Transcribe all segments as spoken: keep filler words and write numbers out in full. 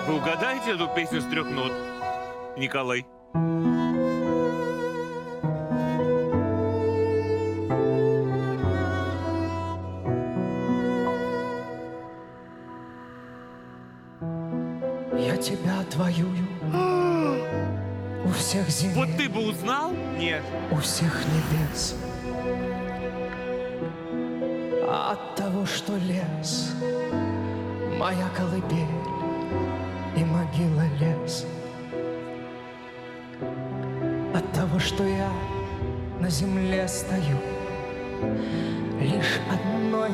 Вы угадаете эту песню с трех нот, Николай? Я тебя отвоюю у всех земель, Вот ты бы узнал? Нет. у всех небес. А от того, что лес моя колыбель и могила лес, от того, что я на земле стою лишь одной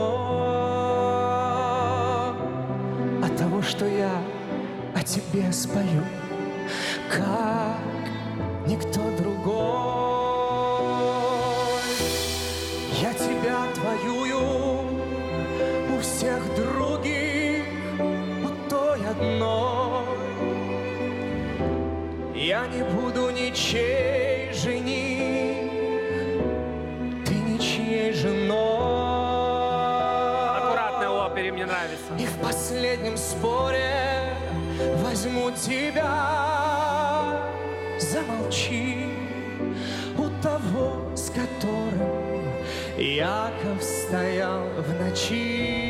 ногой, от того, что я о тебе спою, как никто другой. Я тебя отвоюю у всех других, у той одной. Я не буду ничей жених, ты ничьей женой. Аккуратно в опере, мне нравится. И в последнем споре возьму тебя. Замолчи у того, с которым Яков стоял в ночи.